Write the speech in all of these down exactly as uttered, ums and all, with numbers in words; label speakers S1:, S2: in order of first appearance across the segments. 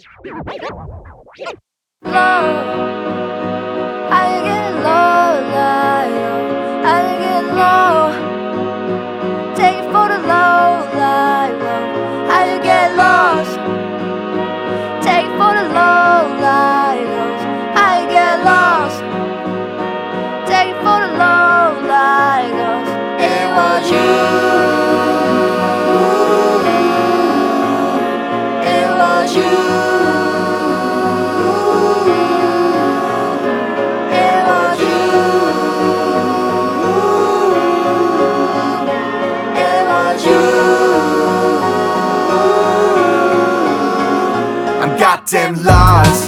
S1: I get low, like, I get low. Take it for the low, like, I get lost. Take it for the low, like, I get lost. Take it for the low, like, it was you. It was you. I'm goddamn lost.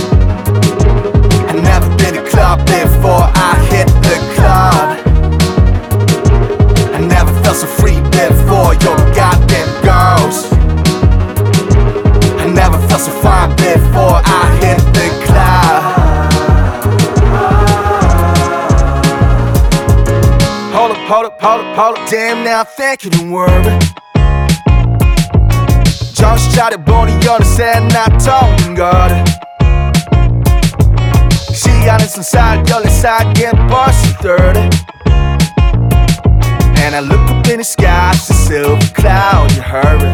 S1: I've never been to a club before I hit the club. I never felt so free before your goddamn girls. I never felt so fine before I hit the club. Hold up, hold up, hold up, hold up. Damn, now thank you, don't worry. 정신 차려보니 어느새 나 터진 거래. 시간은 순살 열네 살게 벌써 thirty. And I look up in the sky, it's a silver cloud, you hurry.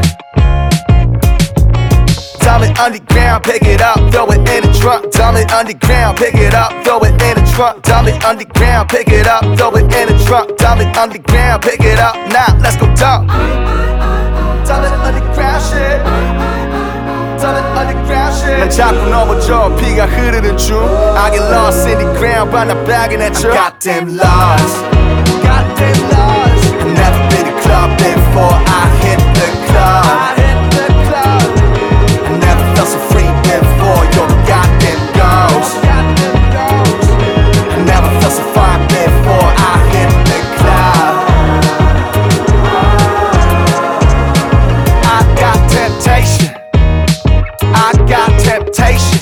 S1: Dump it underground, pick it up, throw it in the trunk. Dump it underground, pick it up, throw it in the trunk. Dump it underground, pick it up, throw it in the trunk. Dump it underground, pick it up, now let's go dump. Dump it underground shit. Dump it underground shit. 난 자꾸 넘어져 피가 흐르는 중. I get lost in the ground, but I'm bagging at you. I'm goddamn lost. Goddamn lost. I've never been to a club before I hit the club. I hit the club. I never felt so free before your goddamn girls. I never felt so fine before I hit the club. I got temptation. I got temptation.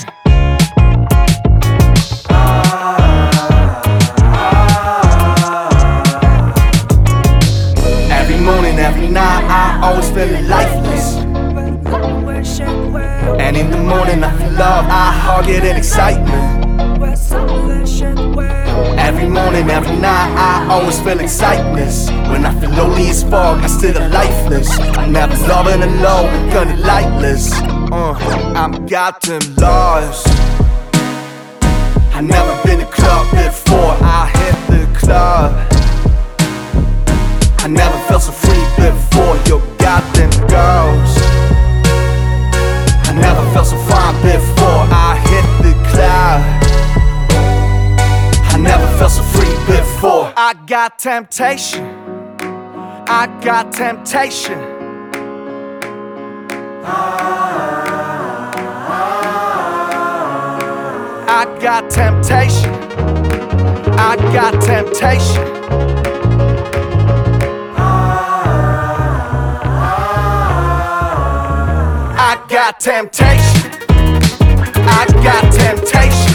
S1: Every morning, every night, I always feel lifeless. And in the morning, I feel love, I hug it in excitement. Every morning, every night, I always feel excitement. When I feel lonely as fuck, I still lifeless. I'm never loving alone, kinda lightless. Uh, I'm goddamn lost. I've never been to a club before I hit the club. I never felt so free before your goddamn girls. I never felt so fine before I hit the club. I never felt so free before. I got temptation. I got temptation. I got temptation. I got temptation. I got temptation. I got temptation.